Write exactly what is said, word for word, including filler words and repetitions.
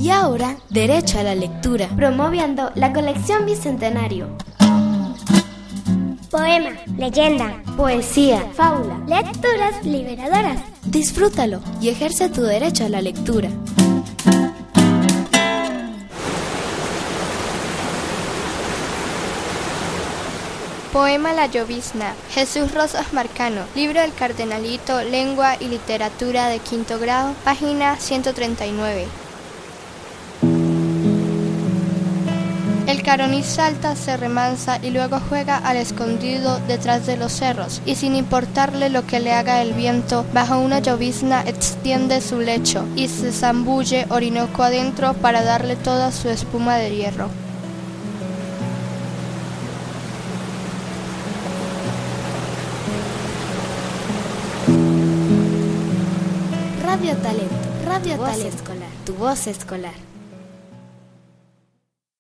Y ahora, derecho a la lectura, promoviendo la colección Bicentenario. Poema, leyenda, poesía, fábula, lecturas liberadoras. Disfrútalo y ejerce tu derecho a la lectura. Poema La llovizna, Jesús Rosas Marcano, libro del Cardenalito, Lengua y Literatura de quinto grado, página ciento treinta y nueve. El caroniz salta, se remansa y luego juega al escondido detrás de los cerros, y sin importarle lo que le haga el viento, bajo una llovizna extiende su lecho y se zambulle Orinoco adentro para darle toda su espuma de hierro. Radio Talento, Radio voz Talento, escolar. tu voz escolar.